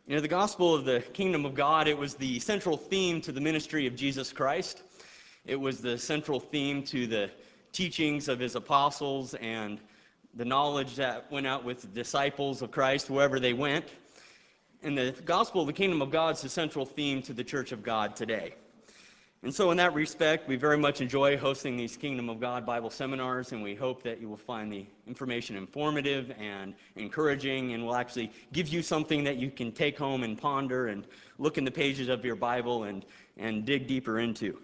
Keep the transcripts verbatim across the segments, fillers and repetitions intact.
You know, the gospel of the kingdom of God, it was the central theme to the ministry of Jesus Christ. It was the central theme to the teachings of his apostles and the knowledge that went out with the disciples of Christ wherever they went. And the gospel of the kingdom of God is the central theme to the church of God today. And so in that respect, we very much enjoy hosting these Kingdom of God Bible seminars, and we hope that you will find the information informative and encouraging, and will actually give you something that you can take home and ponder and look in the pages of your Bible and, and dig deeper into.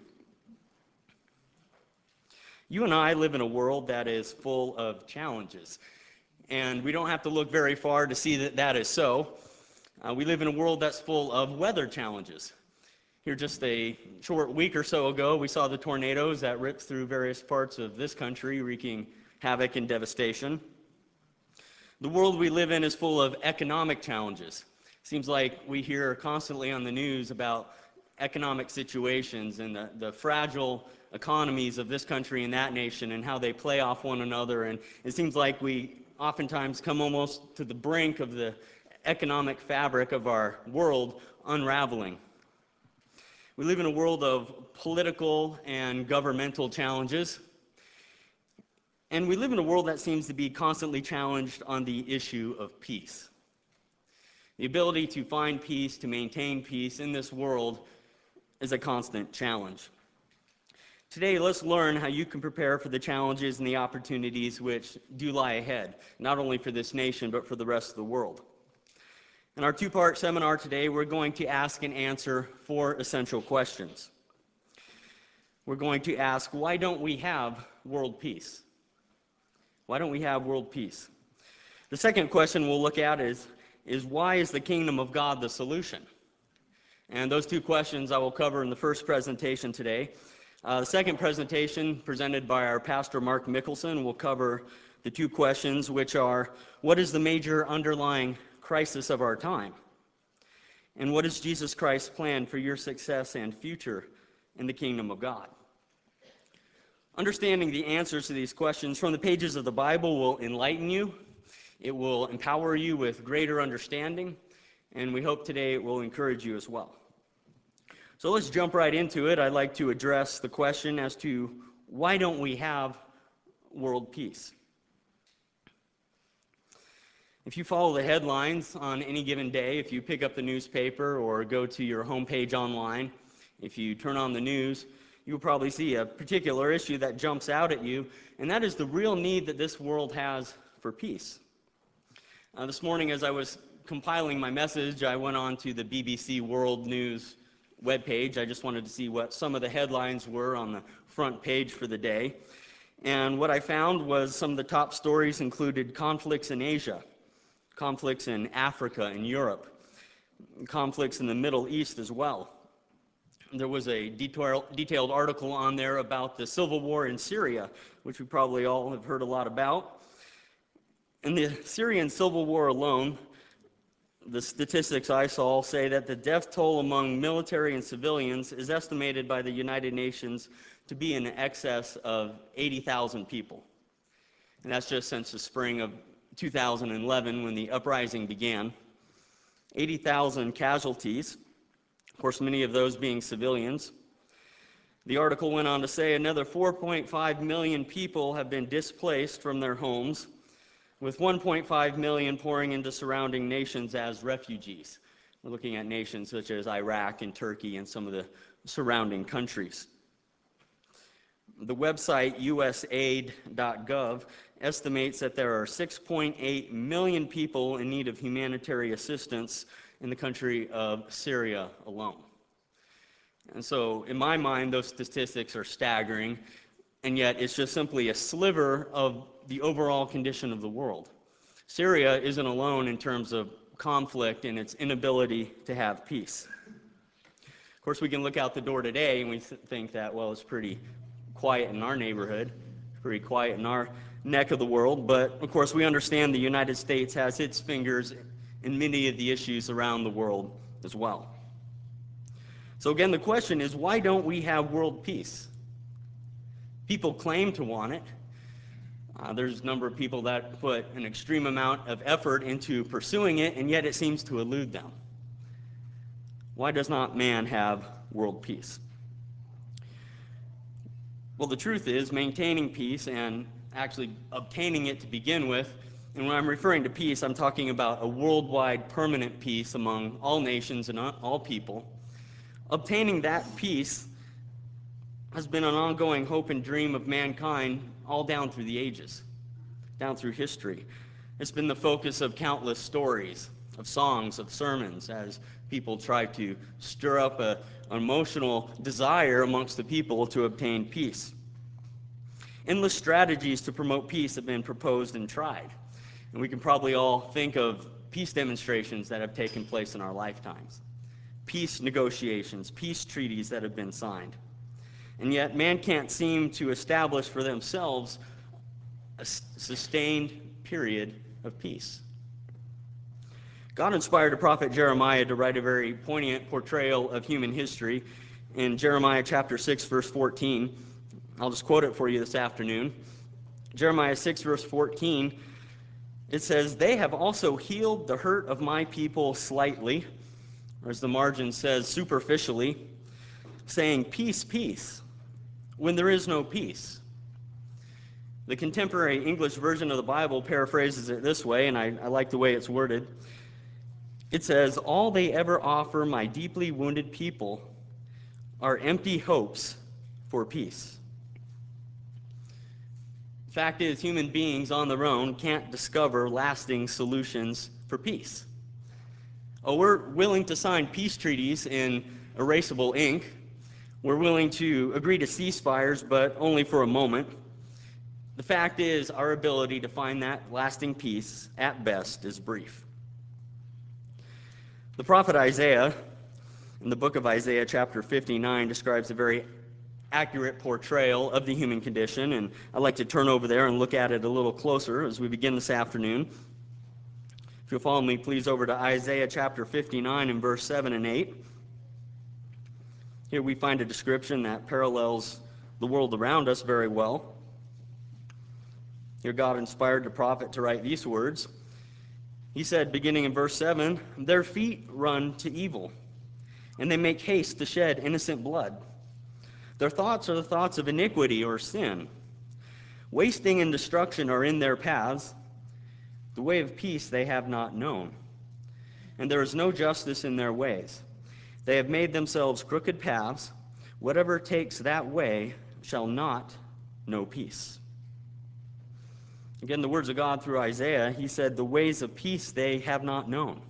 You and I live in a world that is full of challenges, and we don't have to look very far to see that that is so. Uh, we live in a world that's full of weather challenges. Here just a short week or so ago, we saw the tornadoes that ripped through various parts of this country, wreaking havoc and devastation. The world we live in is full of economic challenges. Seems like we hear constantly on the news about economic situations and the, the fragile economies of this country and that nation and how they play off one another. And it seems like we oftentimes come almost to the brink of the economic fabric of our world unraveling. We live in a world of political and governmental challenges, and we live in a world that seems to be constantly challenged on the issue of peace. The ability to find peace, to maintain peace in this world is a constant challenge. Today, let's learn how you can prepare for the challenges and the opportunities which do lie ahead, not only for this nation, but for the rest of the world. In our two-part seminar today, we're going to ask and answer four essential questions. We're going to ask, why don't we have world peace? Why don't we have world peace? The second question we'll look at is, is why is the kingdom of God the solution? And those two questions I will cover in the first presentation today. Uh, the second presentation, presented by our pastor Mark Mickelson, will cover the two questions, which are, what is the major underlying crisis of our time? And what is Jesus Christ's plan for your success and future in the kingdom of God? Understanding the answers to these questions from the pages of the Bible will enlighten you. It will empower you with greater understanding, and we hope today it will encourage you as well. So let's jump right into it. I'd like to address the question as to why don't we have world peace? If you follow the headlines on any given day, if you pick up the newspaper or go to your homepage online, if you turn on the news, you'll probably see a particular issue that jumps out at you, and that is the real need that this world has for peace. Uh, this morning, as I was compiling my message, I went on to the B B C World News webpage. I just wanted to see what some of the headlines were on the front page for the day. And what I found was some of the top stories included conflicts in Asia, conflicts in Africa and Europe, conflicts in the Middle East as well. There was a detail, detailed article on there about the civil war in Syria, which we probably all have heard a lot about. In the Syrian civil war alone, the statistics I saw say that the death toll among military and civilians is estimated by the United Nations to be in excess of eighty thousand people. And that's just since the spring of two thousand eleven, when the uprising began. eighty thousand casualties, of course many of those being civilians. The article went on to say another four point five million people have been displaced from their homes, with one point five million pouring into surrounding nations as refugees. We're looking at nations such as Iraq and Turkey and some of the surrounding countries. The website U S aid dot gov estimates that there are six point eight million people in need of humanitarian assistance in the country of Syria alone. And so, in my mind, those statistics are staggering, and yet it's just simply a sliver of the overall condition of the world. Syria isn't alone in terms of conflict and its inability to have peace. Of course, we can look out the door today and we th- think that, well, it's pretty quiet in our neighborhood, pretty quiet in our neck of the world, but of course we understand the United States has its fingers in many of the issues around the world as well. So again, the question is, why don't we have world peace? People claim to want it. Uh, there's a number of people that put an extreme amount of effort into pursuing it, and yet it seems to elude them. Why does not man have world peace? Well, the truth is, maintaining peace and actually obtaining it to begin with, and when I'm referring to peace, I'm talking about a worldwide permanent peace among all nations and all people. Obtaining that peace has been an ongoing hope and dream of mankind all down through the ages, down through history. It's been the focus of countless stories, of songs, of sermons, as people try to stir up a, an emotional desire amongst the people to obtain peace. Endless strategies to promote peace have been proposed and tried. And we can probably all think of peace demonstrations that have taken place in our lifetimes, peace negotiations, peace treaties that have been signed. And yet, man can't seem to establish for themselves a sustained period of peace. God inspired the prophet Jeremiah to write a very poignant portrayal of human history in Jeremiah chapter six, verse fourteen. I'll just quote it for you this afternoon. Jeremiah six, verse fourteen, it says, "They have also healed the hurt of my people slightly," or as the margin says, superficially, saying, "Peace, peace," when there is no peace. The contemporary English version of the Bible paraphrases it this way, and I, I like the way it's worded. It says, "All they ever offer my deeply wounded people are empty hopes for peace." The fact is, human beings on their own can't discover lasting solutions for peace. Oh, we're willing to sign peace treaties in erasable ink. We're willing to agree to ceasefires, but only for a moment. The fact is, our ability to find that lasting peace, at best, is brief. The prophet Isaiah, in the book of Isaiah, chapter fifty-nine, describes a very accurate portrayal of the human condition, and I'd like to turn over there and look at it a little closer as we begin this afternoon. If you'll follow me, please, over to Isaiah chapter fifty-nine and verse seven and eight. Here we find a description that parallels the world around us very well. Here God inspired the prophet to write these words. He said, beginning in verse seven, "Their feet run to evil, and they make haste to shed innocent blood. Their thoughts are the thoughts of iniquity or sin. Wasting and destruction are in their paths. The way of peace they have not known. And there is no justice in their ways. They have made themselves crooked paths. Whatever takes that way shall not know peace." Again, the words of God through Isaiah, he said, the ways of peace they have not known.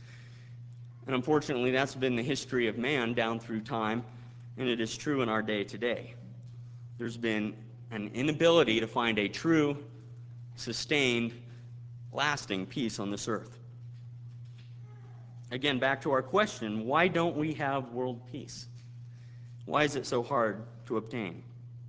And unfortunately, that's been the history of man down through time, and it is true in our day today. There's been an inability to find a true, sustained, lasting peace on this earth. Again, back to our question, why don't we have world peace? Why is it so hard to obtain?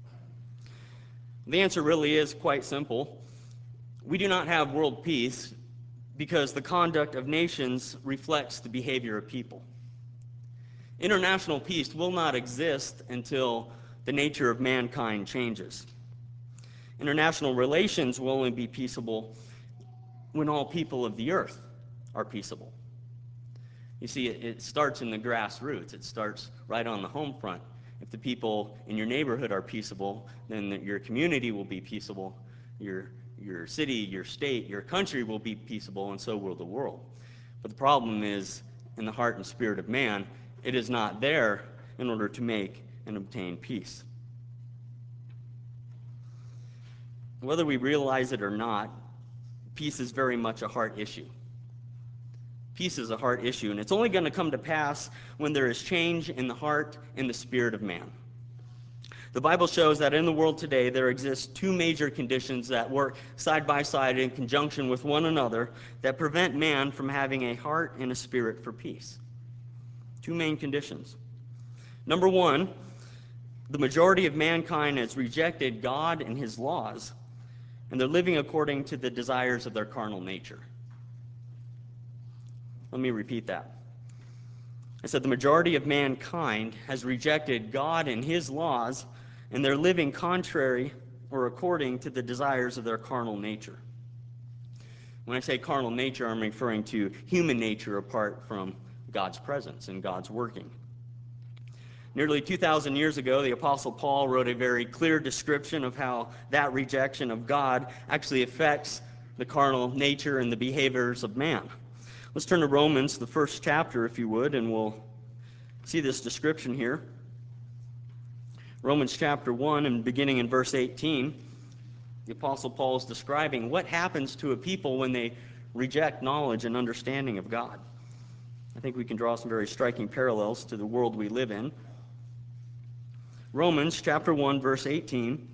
The answer really is quite simple. We do not have world peace because the conduct of nations reflects the behavior of people. International peace will not exist until the nature of mankind changes. International relations will only be peaceable when all people of the earth are peaceable. You see, it, it starts in the grassroots. It starts right on the home front. If the people in your neighborhood are peaceable, then the, your community will be peaceable. Your, your city, your state, your country will be peaceable, and so will the world. But the problem is, in the heart and spirit of man, it is not there in order to make and obtain peace. Whether we realize it or not, peace is very much a heart issue. Peace is a heart issue, and it's only going to come to pass when there is change in the heart and the spirit of man. The Bible shows that in the world today there exist two major conditions that work side by side in conjunction with one another that prevent man from having a heart and a spirit for peace. Two main conditions. Number one, the majority of mankind has rejected God and his laws, and they're living according to the desires of their carnal nature. Let me repeat that. I said the majority of mankind has rejected God and his laws, and they're living contrary or according to the desires of their carnal nature. When I say carnal nature, I'm referring to human nature apart from God's presence and God's working. Nearly two thousand years ago, the Apostle Paul wrote a very clear description of how that rejection of God actually affects the carnal nature and the behaviors of man. Let's turn to Romans, the first chapter, if you would, and we'll see this description here. Romans chapter one, and beginning in verse eighteen, the Apostle Paul is describing what happens to a people when they reject knowledge and understanding of God. I think we can draw some very striking parallels to the world we live in. Romans chapter one, verse eighteen.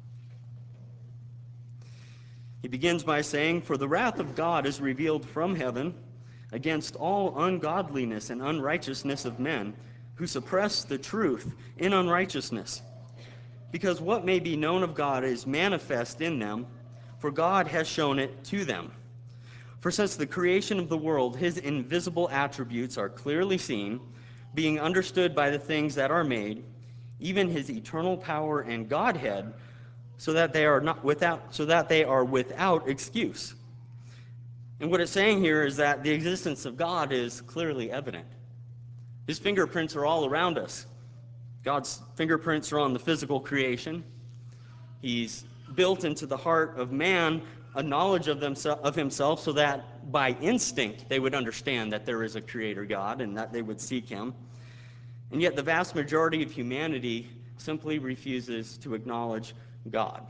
He begins by saying, "For the wrath of God is revealed from heaven against all ungodliness and unrighteousness of men, who suppress the truth in unrighteousness. Because what may be known of God is manifest in them, for God has shown it to them. For since the creation of the world, his invisible attributes are clearly seen, being understood by the things that are made, even his eternal power and Godhead, so that they are not without so that they are without excuse." And what it's saying here is that the existence of God is clearly evident. His fingerprints are all around us. God's fingerprints are on the physical creation. He's built into the heart of man a knowledge of, themse- of himself, so that by instinct they would understand that there is a creator God and that they would seek him. And yet the vast majority of humanity simply refuses to acknowledge God.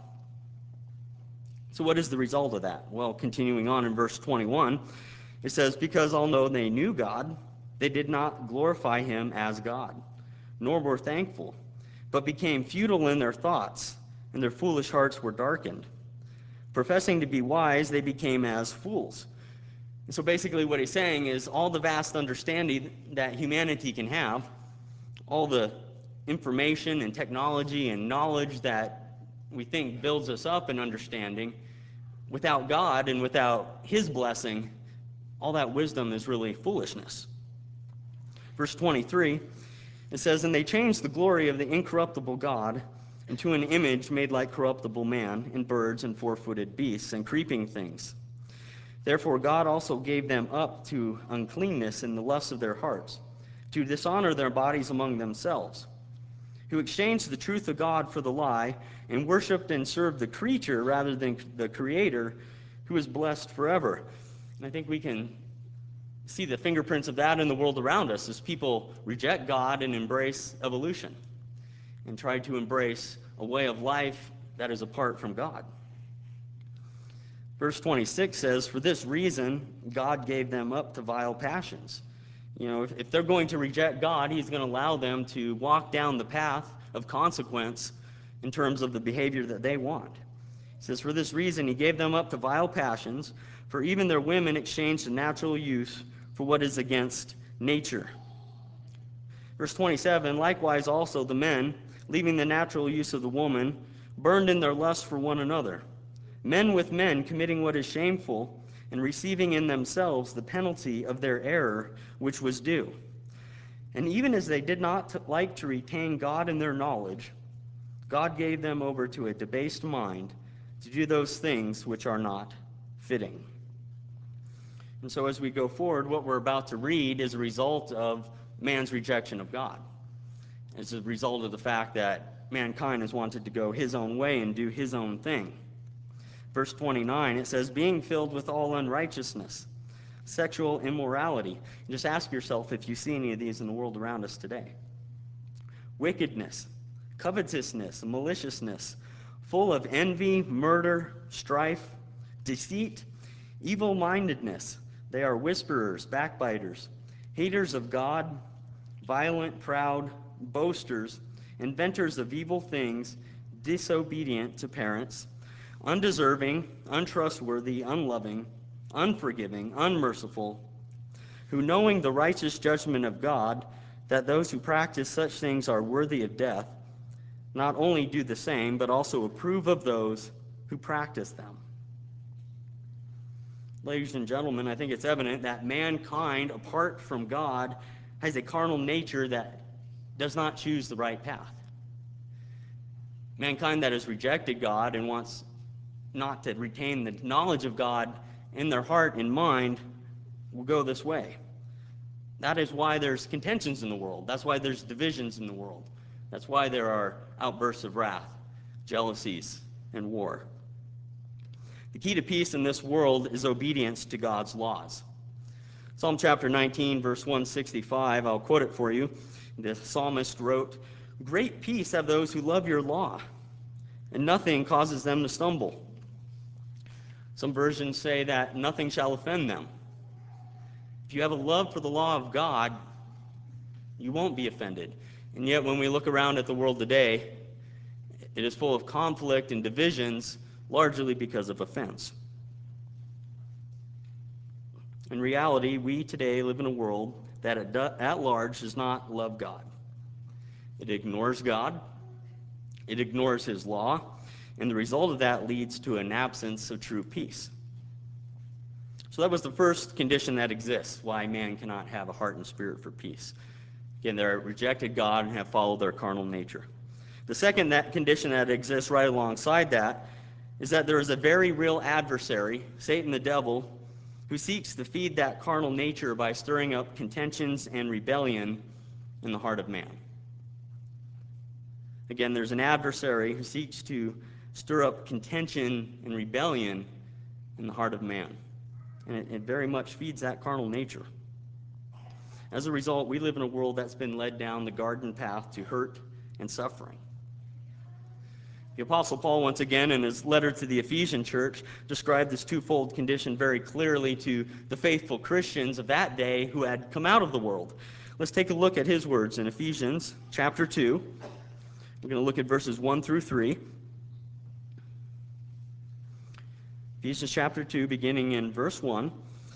So what is the result of that? Well, continuing on in verse twenty-one, it says, "Because although they knew God, they did not glorify him as God, nor were thankful, but became futile in their thoughts, and their foolish hearts were darkened. Professing to be wise, they became as fools." And so basically what he's saying is all the vast understanding that humanity can have, all the information and technology and knowledge that we think builds us up in understanding, without God and without his blessing, all that wisdom is really foolishness. Verse twenty-three, it says, "And they changed the glory of the incorruptible God into an image made like corruptible man, and birds, and four-footed beasts, and creeping things. Therefore God also gave them up to uncleanness in the lusts of their hearts, to dishonor their bodies among themselves, who exchanged the truth of God for the lie, and worshipped and served the creature rather than the Creator, who is blessed forever." And I think we can see the fingerprints of that in the world around us as people reject God and embrace evolution and try to embrace a way of life that is apart from God. Verse twenty-six says, "For this reason God gave them up to vile passions." You know, if, if they're going to reject God, he's going to allow them to walk down the path of consequence in terms of the behavior that they want. He says, "For this reason he gave them up to vile passions, for even their women exchanged a natural use for what is against nature." Verse twenty-seven, "Likewise also the men, leaving the natural use of the woman, burned in their lust for one another, men with men committing what is shameful, and receiving in themselves the penalty of their error which was due. And even as they did not like to retain God in their knowledge, God gave them over to a debased mind to do those things which are not fitting." And so as we go forward, what we're about to read is a result of man's rejection of God. It's a result of the fact that mankind has wanted to go his own way and do his own thing. Verse twenty-nine, it says, "Being filled with all unrighteousness, sexual immorality." And just ask yourself if you see any of these in the world around us today. "Wickedness, covetousness, maliciousness, full of envy, murder, strife, deceit, evil-mindedness. They are whisperers, backbiters, haters of God, violent, proud, boasters, inventors of evil things, disobedient to parents, undeserving, untrustworthy, unloving, unforgiving, unmerciful, who, knowing the righteous judgment of God, that those who practice such things are worthy of death, not only do the same, but also approve of those who practice them." Ladies and gentlemen, I think it's evident that mankind, apart from God, has a carnal nature that does not choose the right path. Mankind that has rejected God and wants not to retain the knowledge of God in their heart and mind will go this way. That is why there's contentions in the world. That's why there's divisions in the world. That's why there are outbursts of wrath, jealousies, and war. The key to peace in this world is obedience to God's laws. Psalm chapter nineteen, verse one sixty-five, I'll quote it for you. The psalmist wrote, "Great peace have those who love your law, and nothing causes them to stumble." Some versions say that nothing shall offend them. If you have a love for the law of God, you won't be offended. And yet when we look around at the world today, it is full of conflict and divisions, largely because of offense. In reality, we today live in a world that at large does not love God. It ignores God. It ignores His law. And the result of that leads to an absence of true peace. So that was the first condition that exists, why man cannot have a heart and spirit for peace. Again, they rejected God and have followed their carnal nature. The second that condition that exists right alongside that is that there is a very real adversary, Satan the devil, who seeks to feed that carnal nature by stirring up contentions and rebellion in the heart of man. Again, there's an adversary who seeks to stir up contention and rebellion in the heart of man. And it, it very much feeds that carnal nature. As a result, we live in a world that's been led down the garden path to hurt and suffering. The Apostle Paul, once again, in his letter to the Ephesian church, described this twofold condition very clearly to the faithful Christians of that day who had come out of the world. Let's take a look at his words in Ephesians chapter two. We're going to look at verses one through three. Ephesians chapter two, beginning in verse one.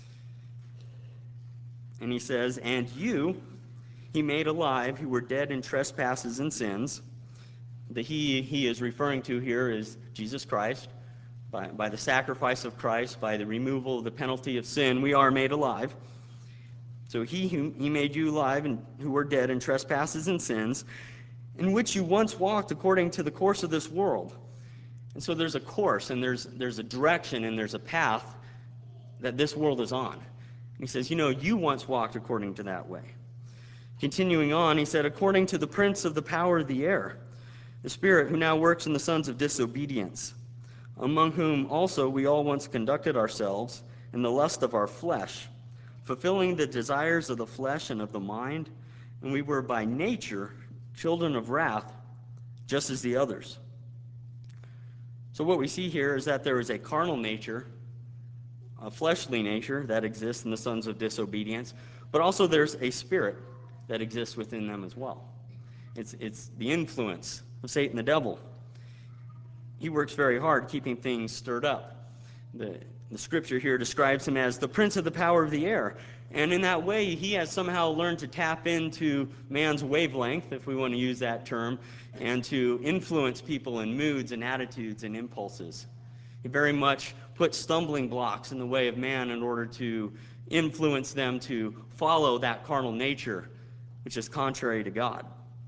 And he says, "And you he made alive who were dead in trespasses and sins." The he he is referring to here is Jesus Christ. By, by the sacrifice of Christ, by the removal of the penalty of sin, we are made alive. So he who he made you alive and who were dead in trespasses and sins, in which you once walked according to the course of this world. And so there's a course, and there's there's a direction, and there's a path that this world is on. And he says, you know, you once walked according to that way. Continuing on, he said, according to the prince of the power of the air, the spirit who now works in the sons of disobedience, among whom also we all once conducted ourselves in the lust of our flesh, fulfilling the desires of the flesh and of the mind, and we were by nature children of wrath, just as the others. So what we see here is that there is a carnal nature, a fleshly nature that exists in the sons of disobedience, but also there's a spirit that exists within them as well. It's, it's the influence of Satan the devil. He works very hard keeping things stirred up. The, the scripture here describes him as the prince of the power of the air. And in that way, he has somehow learned to tap into man's wavelength, if we want to use that term, and to influence people in moods and attitudes and impulses. He very much puts stumbling blocks in the way of man in order to influence them to follow that carnal nature, which is contrary to God.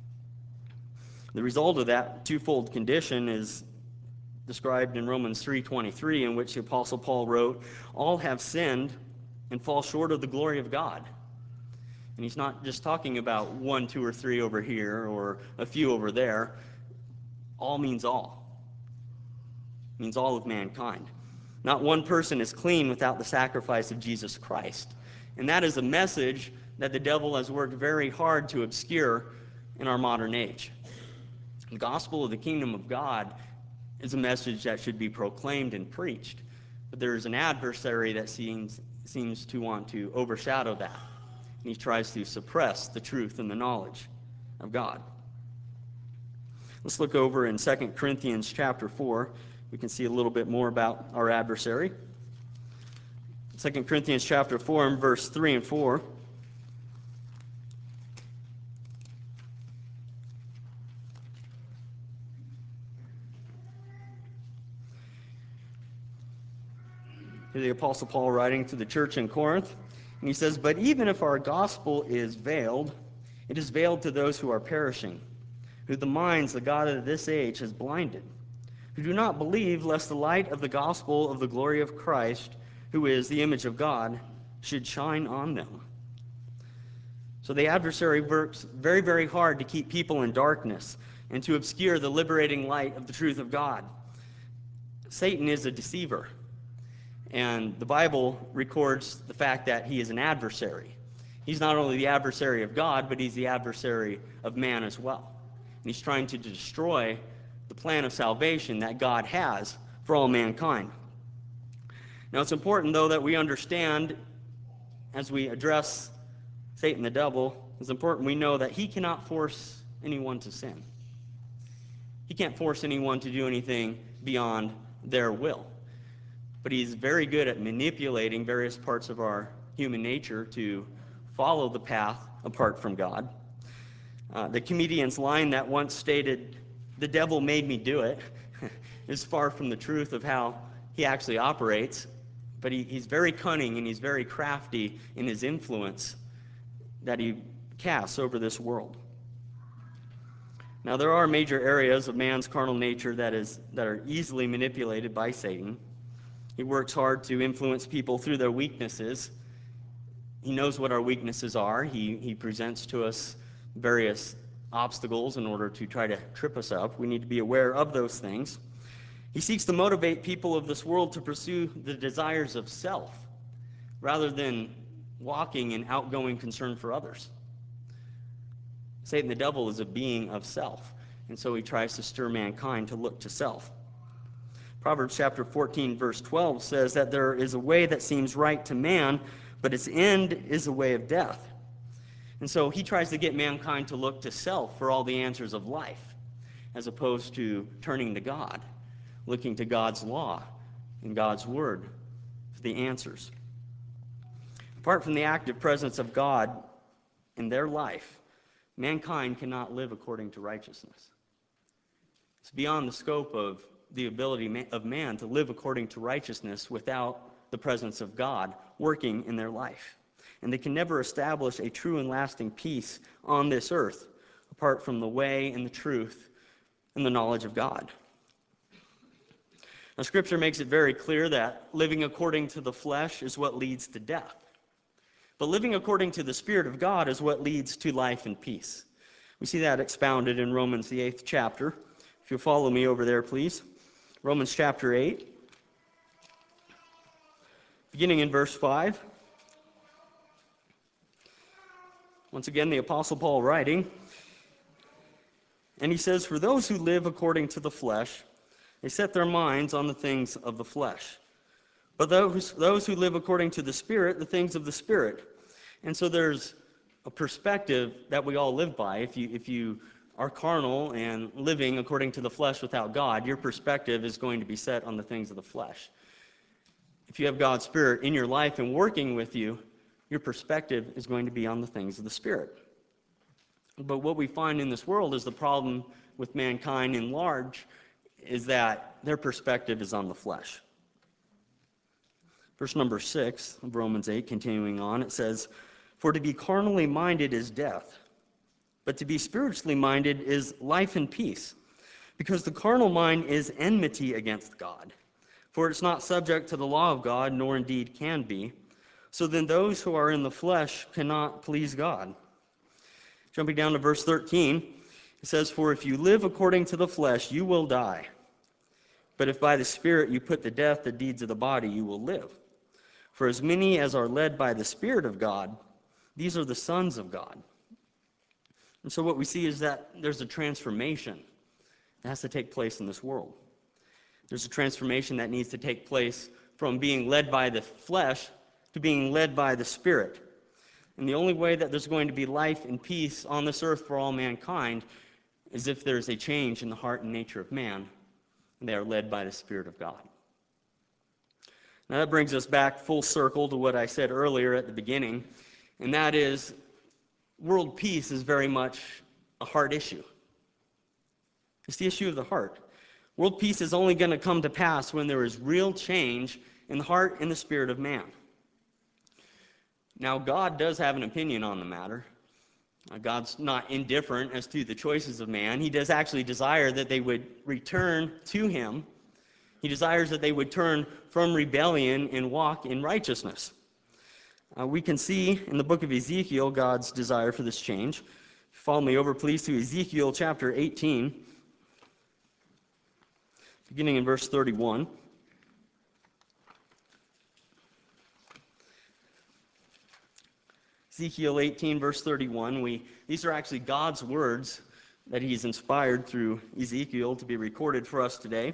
The result of that twofold condition is described in Romans three twenty-three, in which the Apostle Paul wrote, all have sinned and fall short of the glory of God. And he's not just talking about one, two, or three over here, or a few over there. All means all. It means all of mankind. Not one person is clean without the sacrifice of Jesus Christ. And that is a message that the devil has worked very hard to obscure in our modern age. The gospel of the kingdom of God is a message that should be proclaimed and preached. But there is an adversary that seems, seems to want to overshadow that. And he tries to suppress the truth and the knowledge of God. Let's look over in Second Corinthians chapter four. We can see a little bit more about our adversary. Second Corinthians chapter four and verse three and four. The Apostle Paul writing to the church in Corinth, and he says, but even if our gospel is veiled, it is veiled to those who are perishing, who the minds the God of this age has blinded, who do not believe lest the light of the gospel of the glory of Christ, who is the image of God, should shine on them. So the adversary works very, very hard to keep people in darkness and to obscure the liberating light of the truth of God. Satan is a deceiver, and the Bible records the fact that he is an adversary. He's not only the adversary of God, but he's the adversary of man as well. And he's trying to destroy the plan of salvation that God has for all mankind. Now, it's important, though, that we understand, as we address Satan the devil, it's important we know that he cannot force anyone to sin. He can't force anyone to do anything beyond their will. But he's very good at manipulating various parts of our human nature to follow the path apart from God. Uh, the comedian's line that once stated, "The devil made me do it," is far from the truth of how he actually operates. But he, he's very cunning and he's very crafty in his influence that he casts over this world. Now, there are major areas of man's carnal nature that is that are easily manipulated by Satan. He works hard to influence people through their weaknesses. He knows what our weaknesses are. He, he presents to us various obstacles in order to try to trip us up. We need to be aware of those things. He seeks to motivate people of this world to pursue the desires of self rather than walking in outgoing concern for others. Satan the devil is a being of self, and so he tries to stir mankind to look to self. Proverbs chapter fourteen, verse twelve says that there is a way that seems right to man, but its end is a way of death. And so he tries to get mankind to look to self for all the answers of life, as opposed to turning to God, looking to God's law and God's word for the answers. Apart from the active presence of God in their life, mankind cannot live according to righteousness. It's beyond the scope of the ability of man to live according to righteousness without the presence of God working in their life. And they can never establish a true and lasting peace on this earth apart from the way and the truth and the knowledge of God. Now, Scripture makes it very clear that living according to the flesh is what leads to death. But living according to the Spirit of God is what leads to life and peace. We see that expounded in Romans, the eighth chapter. If you'll follow me over there, please. Romans chapter eight, beginning in verse five. Once again, the Apostle Paul writing, and he says, "For those who live according to the flesh, they set their minds on the things of the flesh. But those, those who live according to the Spirit, the things of the Spirit." And so there's a perspective that we all live by. If you, if you are carnal and living according to the flesh without God, your perspective is going to be set on the things of the flesh. If you have God's Spirit in your life and working with you, your perspective is going to be on the things of the Spirit. But what we find in this world is the problem with mankind in large is that their perspective is on the flesh. Verse number six of Romans eight, continuing on, it says, "For to be carnally minded is death, but to be spiritually minded is life and peace. Because the carnal mind is enmity against God, for it's not subject to the law of God, nor indeed can be. So then those who are in the flesh cannot please God." Jumping down to verse thirteen, it says, "For if you live according to the flesh, you will die. But if by the Spirit you put to death the deeds of the body, you will live. For as many as are led by the Spirit of God, these are the sons of God." And so what we see is that there's a transformation that has to take place in this world. There's a transformation that needs to take place from being led by the flesh to being led by the Spirit. And the only way that there's going to be life and peace on this earth for all mankind is if there's a change in the heart and nature of man, and they are led by the Spirit of God. Now that brings us back full circle to what I said earlier at the beginning, and that is world peace is very much a heart issue. It's the issue of the heart. World peace is only going to come to pass when there is real change in the heart and the spirit of man. Now, God does have an opinion on the matter. Uh, God's not indifferent as to the choices of man. He does actually desire that they would return to Him. He desires that they would turn from rebellion and walk in righteousness. Uh, we can see in the book of Ezekiel God's desire for this change. Follow me over, please, to Ezekiel chapter eighteen, beginning in verse thirty-one. Ezekiel eighteen, verse thirty-one. We, these are actually God's words that he's inspired through Ezekiel to be recorded for us today.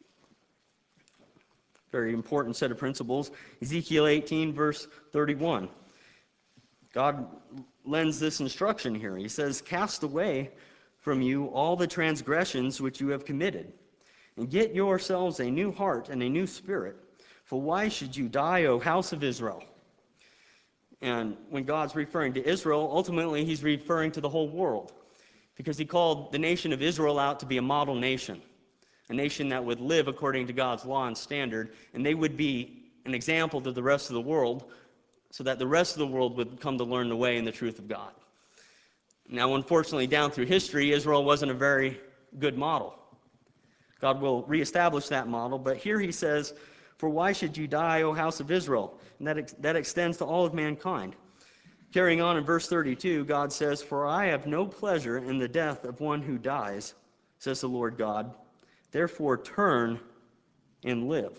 Very important set of principles. Ezekiel eighteen, verse thirty-one. God lends this instruction here. He says, "Cast away from you all the transgressions which you have committed, and get yourselves a new heart and a new spirit. For why should you die, O house of Israel?" And when God's referring to Israel, ultimately he's referring to the whole world, because he called the nation of Israel out to be a model nation, a nation that would live according to God's law and standard, and they would be an example to the rest of the world, so that the rest of the world would come to learn the way and the truth of God. Now, unfortunately, down through history, Israel wasn't a very good model. God will reestablish that model, but here he says, "For why should you die, O house of Israel?" And that, ex- that extends to all of mankind. Carrying on in verse thirty-two, God says, "For I have no pleasure in the death of one who dies, says the Lord God. Therefore turn and live."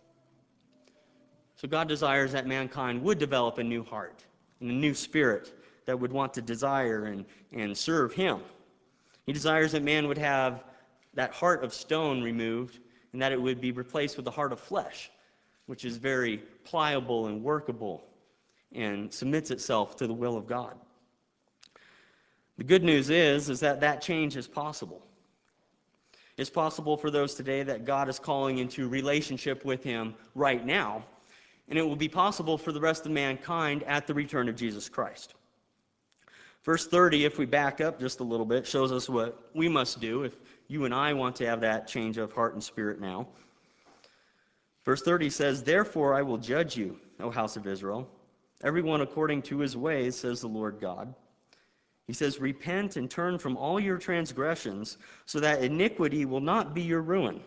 So God desires that mankind would develop a new heart and a new spirit that would want to desire and, and serve him. He desires that man would have that heart of stone removed and that it would be replaced with a heart of flesh, which is very pliable and workable and submits itself to the will of God. The good news is, is that that change is possible. It's possible for those today that God is calling into relationship with him right now, and it will be possible for the rest of mankind at the return of Jesus Christ. Verse thirty, if we back up just a little bit, shows us what we must do if you and I want to have that change of heart and spirit now. Verse thirty says, "Therefore I will judge you, O house of Israel, everyone according to his ways, says the Lord God." He says, "Repent and turn from all your transgressions, so that iniquity will not be your ruin."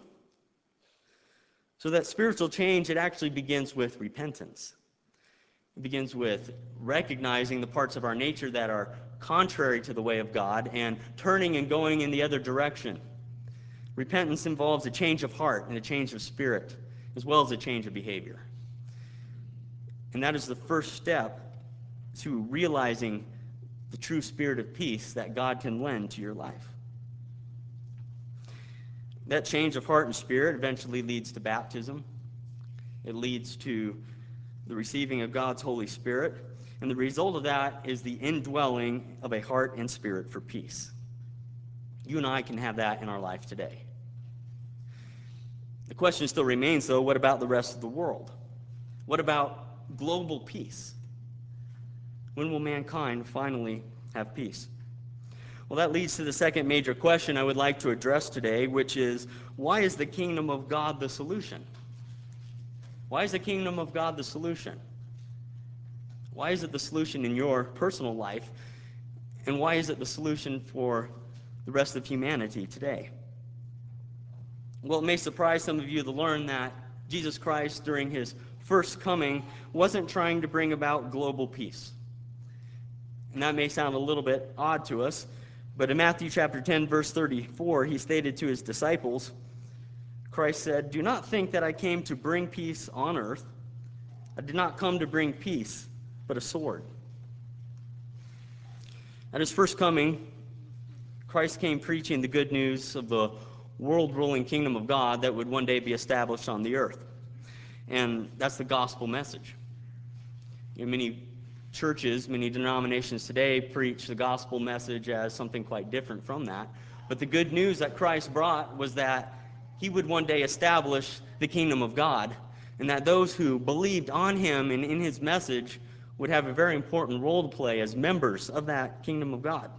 So that spiritual change, it actually begins with repentance. It begins with recognizing the parts of our nature that are contrary to the way of God and turning and going in the other direction. Repentance involves a change of heart and a change of spirit, as well as a change of behavior. And that is the first step to realizing the true spirit of peace that God can lend to your life. That change of heart and spirit eventually leads to baptism. It leads to the receiving of God's Holy Spirit. And the result of that is the indwelling of a heart and spirit for peace. You and I can have that in our life today. The question still remains, though, what about the rest of the world? What about global peace? When will mankind finally have peace? Well, that leads to the second major question I would like to address today, which is, why is the kingdom of God the solution? Why is the kingdom of God the solution? Why is it the solution in your personal life? And why is it the solution for the rest of humanity today? Well, it may surprise some of you to learn that Jesus Christ, during his first coming, wasn't trying to bring about global peace. And that may sound a little bit odd to us, but in Matthew chapter ten, verse thirty-four, he stated to his disciples, Christ said, "Do not think that I came to bring peace on earth. I did not come to bring peace, but a sword." At his first coming, Christ came preaching the good news of the world-ruling kingdom of God that would one day be established on the earth. And that's the gospel message. You know, many churches, many denominations today preach the gospel message as something quite different from that. But the good news that Christ brought was that he would one day establish the kingdom of God, and that those who believed on him and in his message would have a very important role to play as members of that kingdom of God.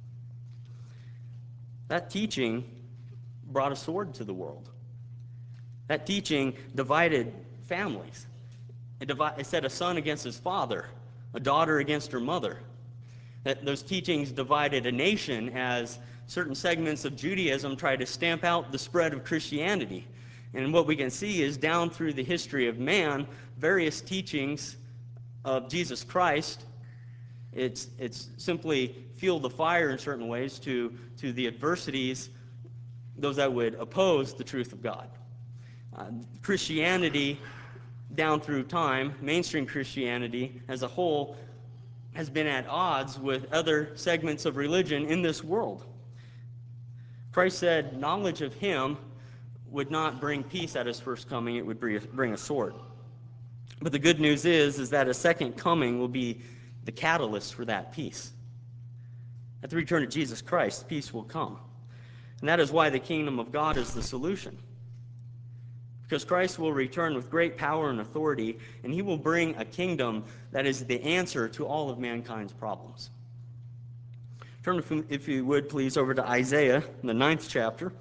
That teaching brought a sword to the world. That teaching divided families. It, divi- it set a son against his father, a daughter against her mother. That those teachings divided a nation as certain segments of Judaism tried to stamp out the spread of Christianity. And what we can see is down through the history of man, various teachings of Jesus Christ, it's, it's simply fueled the fire in certain ways to, to the adversities, those that would oppose the truth of God. Uh, Christianity, down through time, mainstream Christianity as a whole, has been at odds with other segments of religion in this world. Christ said knowledge of him would not bring peace at his first coming, it would bring a sword. But the good news is, is that a second coming will be the catalyst for that peace. At the return of Jesus Christ, peace will come. And that is why the kingdom of God is the solution. Because Christ will return with great power and authority, and he will bring a kingdom that is the answer to all of mankind's problems. Turn, if you would, please, over to Isaiah, the ninth chapter.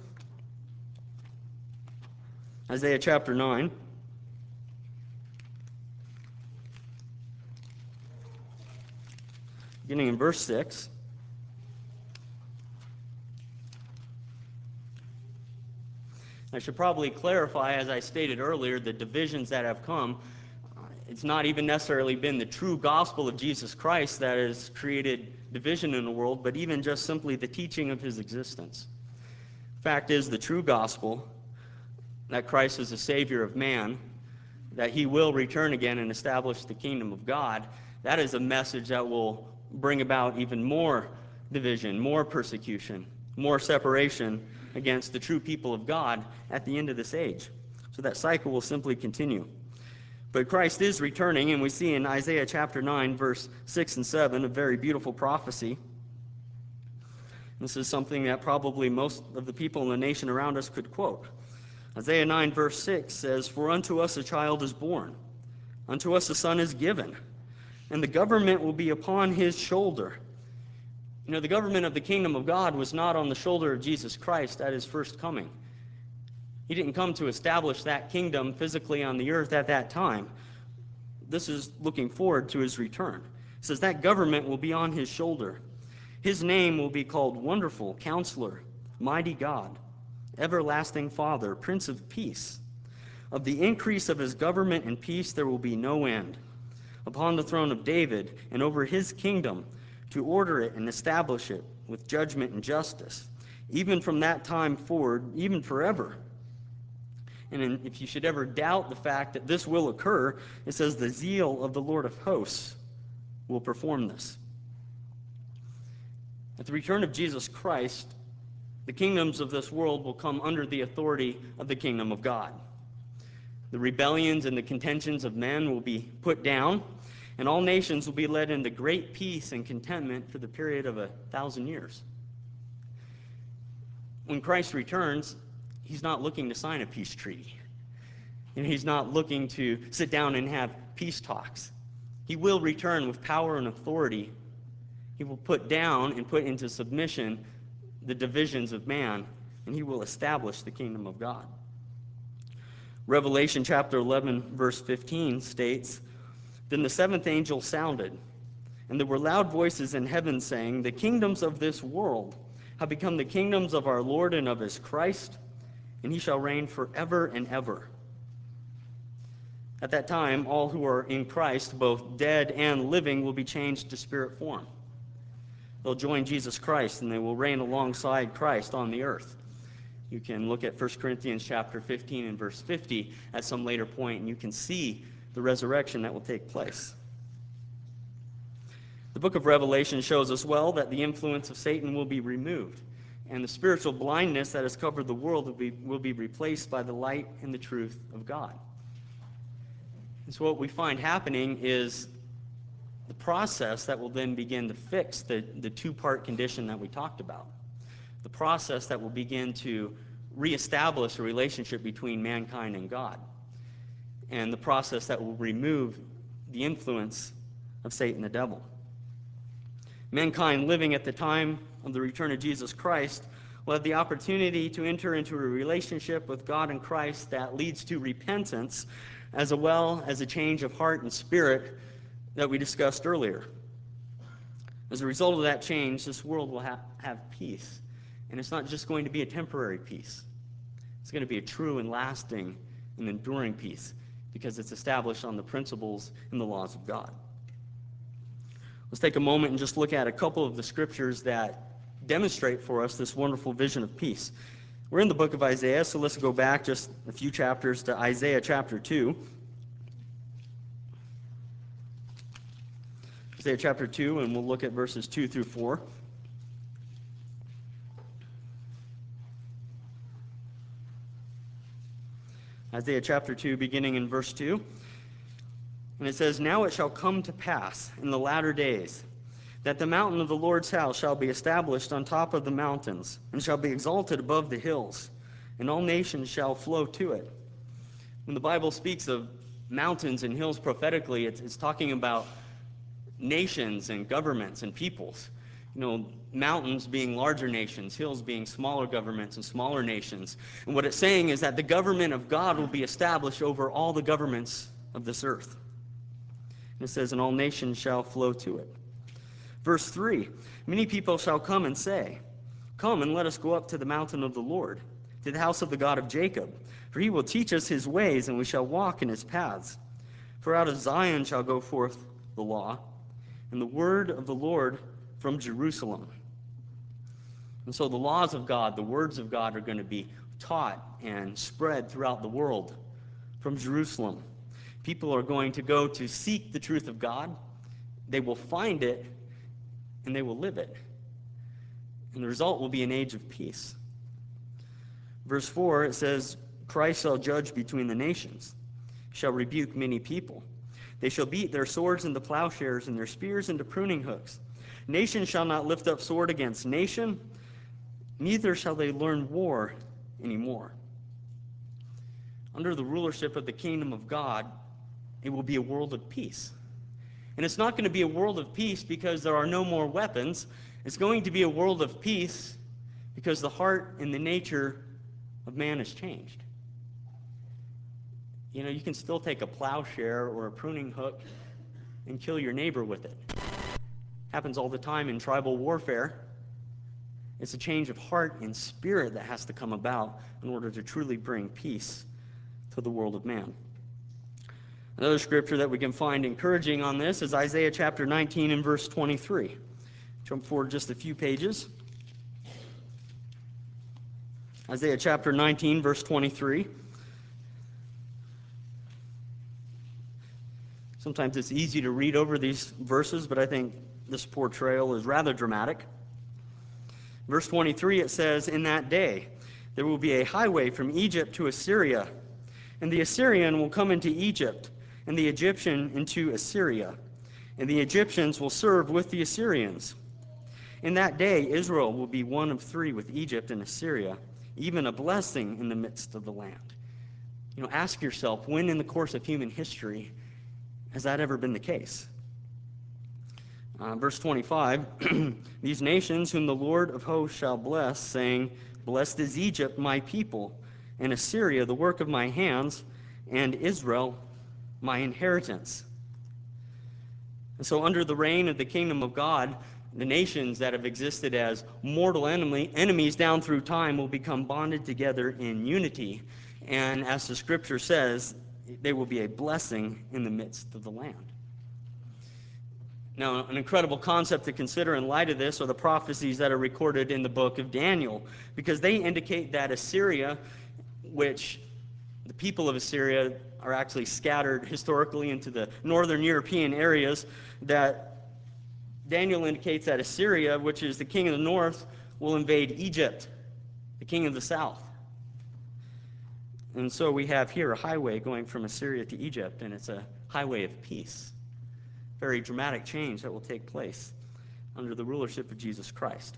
Isaiah chapter nine. Beginning in verse six. I should probably clarify, as I stated earlier, the divisions that have come. It's not even necessarily been the true gospel of Jesus Christ that has created division in the world, but even just simply the teaching of his existence. Fact is, the true gospel, that Christ is the Savior of man, that he will return again and establish the kingdom of God, that is a message that will bring about even more division, more persecution, more separation against the true people of God at the end of this age. So that cycle will simply continue. But Christ is returning, and we see in Isaiah chapter nine, verse six and seven, a very beautiful prophecy. This is something that probably most of the people in the nation around us could quote. Isaiah nine, verse six says, "For unto us a child is born, unto us a son is given, and the government will be upon his shoulder." You know, the government of the kingdom of God was not on the shoulder of Jesus Christ at his first coming. He didn't come to establish that kingdom physically on the earth at that time. This is looking forward to his return. It says that government will be on his shoulder. His name will be called Wonderful Counselor, Mighty God, Everlasting Father, Prince of Peace. Of the increase of his government and peace there will be no end. Upon the throne of David and over his kingdom, to order it and establish it with judgment and justice, even from that time forward, even forever. And if you should ever doubt the fact that this will occur, it says the zeal of the Lord of hosts will perform this. At the return of Jesus Christ, the kingdoms of this world will come under the authority of the kingdom of God. The rebellions and the contentions of men will be put down, and all nations will be led into great peace and contentment for the period of a thousand years. When Christ returns, he's not looking to sign a peace treaty. And he's not looking to sit down and have peace talks. He will return with power and authority. He will put down and put into submission the divisions of man, and he will establish the kingdom of God. Revelation chapter eleven, verse fifteen states, "Then the seventh angel sounded, and there were loud voices in heaven saying, 'The kingdoms of this world have become the kingdoms of our Lord and of his Christ, and he shall reign forever and ever.'" At that time, all who are in Christ, both dead and living, will be changed to spirit form. They'll join Jesus Christ, and they will reign alongside Christ on the earth. You can look at First Corinthians chapter fifteen and verse fifty at some later point, and you can see the resurrection that will take place. The book of Revelation shows us well that the influence of Satan will be removed, and the spiritual blindness that has covered the world will be, will be replaced by the light and the truth of God. And so what we find happening is the process that will then begin to fix the, the two-part condition that we talked about. The process that will begin to reestablish a relationship between mankind and God. And the process that will remove the influence of Satan the devil. Mankind living at the time of the return of Jesus Christ will have the opportunity to enter into a relationship with God and Christ that leads to repentance, as well as a change of heart and spirit that we discussed earlier. As a result of that change, this world will ha- have peace. And it's not just going to be a temporary peace. It's going to be a true and lasting and enduring peace, because it's established on the principles and the laws of God. Let's take a moment and just look at a couple of the scriptures that demonstrate for us this wonderful vision of peace. We're in the book of Isaiah, so let's go back just a few chapters to Isaiah chapter two. Isaiah chapter two, and we'll look at verses two through four. Isaiah chapter two, beginning in verse two. And it says, "Now it shall come to pass in the latter days that the mountain of the Lord's house shall be established on top of the mountains, and shall be exalted above the hills, and all nations shall flow to it." When the Bible speaks of mountains and hills prophetically, it's, it's talking about nations and governments and peoples. You know, mountains being larger nations, hills being smaller governments and smaller nations. And what it's saying is that the government of God will be established over all the governments of this earth. And it says, "And all nations shall flow to it." Verse three, "Many people shall come and say, 'Come and let us go up to the mountain of the Lord, to the house of the God of Jacob. For he will teach us his ways, and we shall walk in his paths. For out of Zion shall go forth the law, and the word of the Lord from Jerusalem.'" And so the laws of God, the words of God, are going to be taught and spread throughout the world from Jerusalem. People are going to go to seek the truth of God. They will find it, and they will live it. And the result will be an age of peace. Verse four, it says, "Christ shall judge between the nations, shall rebuke many people. They shall beat their swords into plowshares and their spears into pruning hooks. Nation shall not lift up sword against nation, neither shall they learn war anymore." Under the rulership of the kingdom of God, it will be a world of peace. And it's not going to be a world of peace because there are no more weapons. It's going to be a world of peace because the heart and the nature of man has changed. You know, you can still take a plowshare or a pruning hook and kill your neighbor with it. Happens all the time in tribal warfare. It's a change of heart and spirit that has to come about in order to truly bring peace to the world of man. Another scripture that we can find encouraging on this is Isaiah chapter nineteen and verse twenty-three. Jump forward just a few pages. Isaiah chapter nineteen, verse twenty-three. Sometimes it's easy to read over these verses, but I think this portrayal is rather dramatic. Verse twenty-three, it says, "In that day there will be a highway from Egypt to Assyria, and the Assyrian will come into Egypt, and the Egyptian into Assyria, and the Egyptians will serve with the Assyrians. In that day Israel will be one of three with Egypt and Assyria, even a blessing in the midst of the land." You know, ask yourself, when in the course of human history has that ever been the case? Uh, verse twenty-five, "These nations whom the Lord of hosts shall bless, saying, 'Blessed is Egypt, my people, and Assyria, the work of my hands, and Israel, my inheritance.'" And so under the reign of the kingdom of God, the nations that have existed as mortal enemy, enemies down through time will become bonded together in unity. And as the scripture says, they will be a blessing in the midst of the land. Now, an incredible concept to consider in light of this are the prophecies that are recorded in the book of Daniel, because they indicate that Assyria, which the people of Assyria are actually scattered historically into the northern European areas, that Daniel indicates that Assyria, which is the king of the north, will invade Egypt, the king of the south. And so we have here a highway going from Assyria to Egypt, and it's a highway of peace. Very dramatic change that will take place under the rulership of Jesus Christ.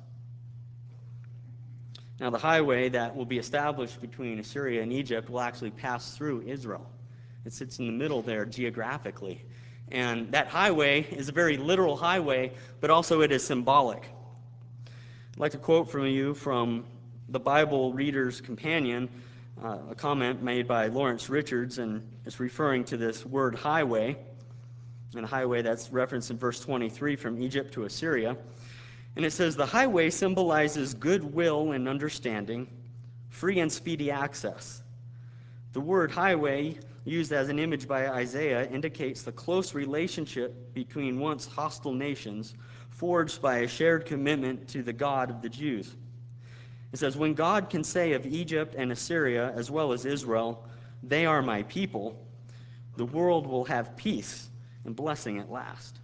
Now, the highway that will be established between Assyria and Egypt will actually pass through Israel. It sits in the middle there geographically. And that highway is a very literal highway, but also it is symbolic. I'd like to quote from you from the Bible Reader's Companion, uh, a comment made by Lawrence Richards, and it's referring to this word highway, and a highway that's referenced in verse twenty-three from Egypt to Assyria. And it says, "The highway symbolizes goodwill and understanding, free and speedy access. The word highway used as an image by Isaiah, indicates the close relationship between once hostile nations forged by a shared commitment to the God of the Jews. It says, when God can say of Egypt and Assyria, as well as Israel, they are my people, the world will have peace and blessing at last.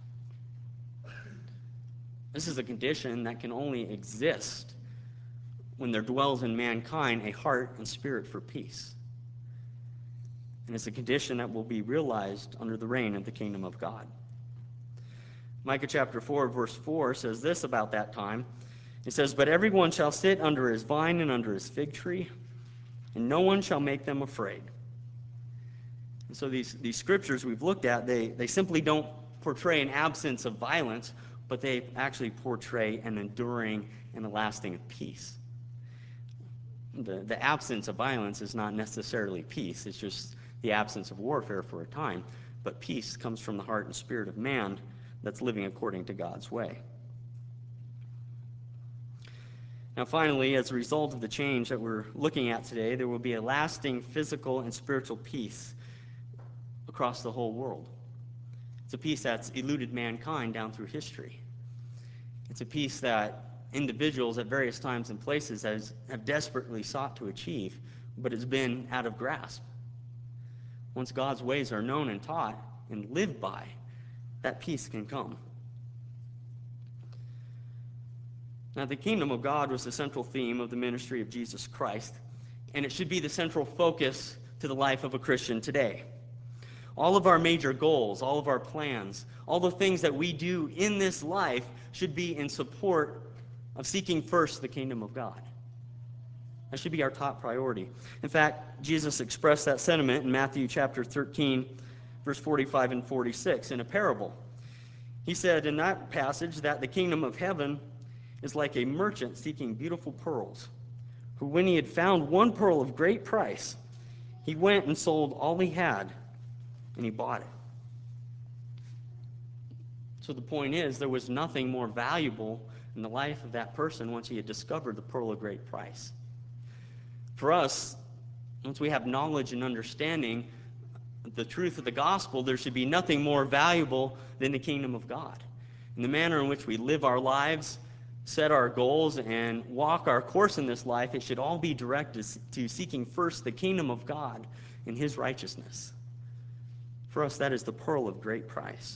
This is a condition that can only exist when there dwells in mankind a heart and spirit for peace. And it's a condition that will be realized under the reign of the kingdom of God. Micah chapter four, verse four says this about that time. It says, but everyone shall sit under his vine and under his fig tree, and no one shall make them afraid. And so these, these scriptures we've looked at, they, they simply don't portray an absence of violence, but they actually portray an enduring and a lasting peace. The, the absence of violence is not necessarily peace. It's just the absence of warfare for a time. But peace comes from the heart and spirit of man that's living according to God's way. Now, finally, as a result of the change that we're looking at today, there will be a lasting physical and spiritual peace across the whole world. It's a peace that's eluded mankind down through history. It's a peace that individuals at various times and places has, have desperately sought to achieve, but it's been out of grasp. Once God's ways are known and taught and lived by, that peace can come. Now, the kingdom of God was the central theme of the ministry of Jesus Christ, and it should be the central focus to the life of a Christian today. All of our major goals, all of our plans, all the things that we do in this life should be in support of seeking first the kingdom of God. That should be our top priority. In fact, Jesus expressed that sentiment in Matthew chapter thirteen, verse forty-five and forty-six in a parable. He said in that passage that the kingdom of heaven is like a merchant seeking beautiful pearls, who when he had found one pearl of great price, he went and sold all he had, and he bought it. So the point is, there was nothing more valuable in the life of that person once he had discovered the pearl of great price. For us, once we have knowledge and understanding of the truth of the gospel, there should be nothing more valuable than the kingdom of God. And the manner in which we live our lives, set our goals, and walk our course in this life, it should all be directed to seeking first the kingdom of God and his righteousness. For us, that is the pearl of great price.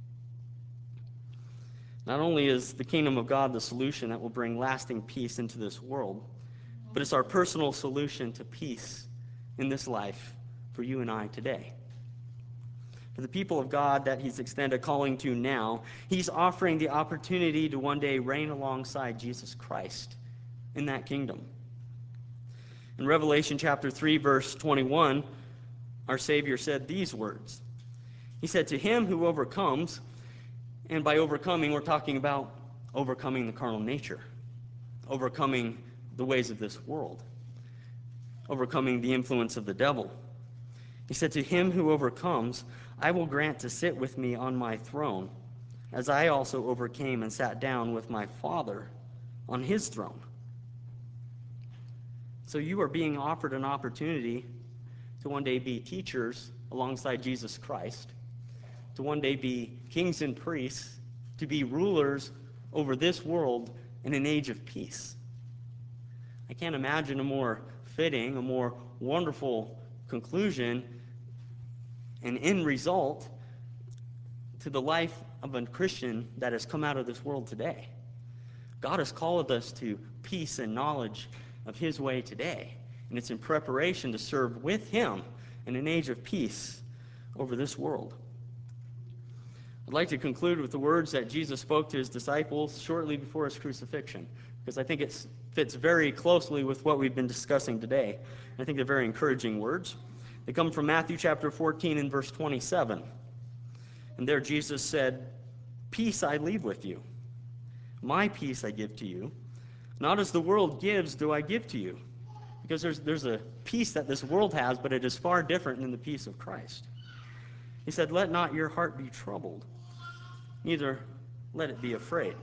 Not only is the kingdom of God the solution that will bring lasting peace into this world, but it's our personal solution to peace in this life for you and I today. For the people of God that he's extended calling to now, he's offering the opportunity to one day reign alongside Jesus Christ in that kingdom. In Revelation chapter three, verse twenty-one, our Savior said these words. He said, to him who overcomes, and by overcoming, we're talking about overcoming the carnal nature, overcoming the ways of this world, overcoming the influence of the devil. He said, to him who overcomes, I will grant to sit with me on my throne, as I also overcame and sat down with my Father on his throne. So you are being offered an opportunity to one day be teachers alongside Jesus Christ, to one day be kings and priests, to be rulers over this world in an age of peace. I can't imagine a more fitting, a more wonderful conclusion and end result to the life of a Christian that has come out of this world today. God has called us to peace and knowledge of his way today, and it's in preparation to serve with him in an age of peace over this world. I'd like to conclude with the words that Jesus spoke to his disciples shortly before his crucifixion, because I think it fits very closely with what we've been discussing today. I think they're very encouraging words. They come from Matthew chapter fourteen and verse twenty-seven. And there Jesus said, peace I leave with you. My peace I give to you. Not as the world gives do I give to you. Because there's, there's a peace that this world has, but it is far different than the peace of Christ. He said, let not your heart be troubled, neither let it be afraid.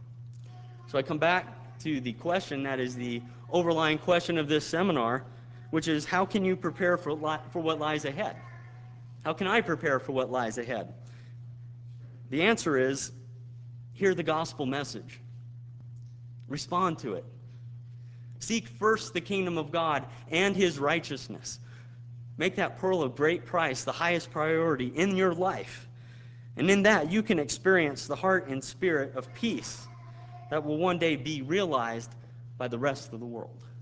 So I come back to the question that is the overlying question of this seminar. which is, how can you prepare for, li- for what lies ahead? How can I prepare for what lies ahead? The answer is, hear the gospel message. Respond to it. Seek first the kingdom of God and his righteousness. Make that pearl of great price the highest priority in your life. And in that, you can experience the heart and spirit of peace that will one day be realized by the rest of the world.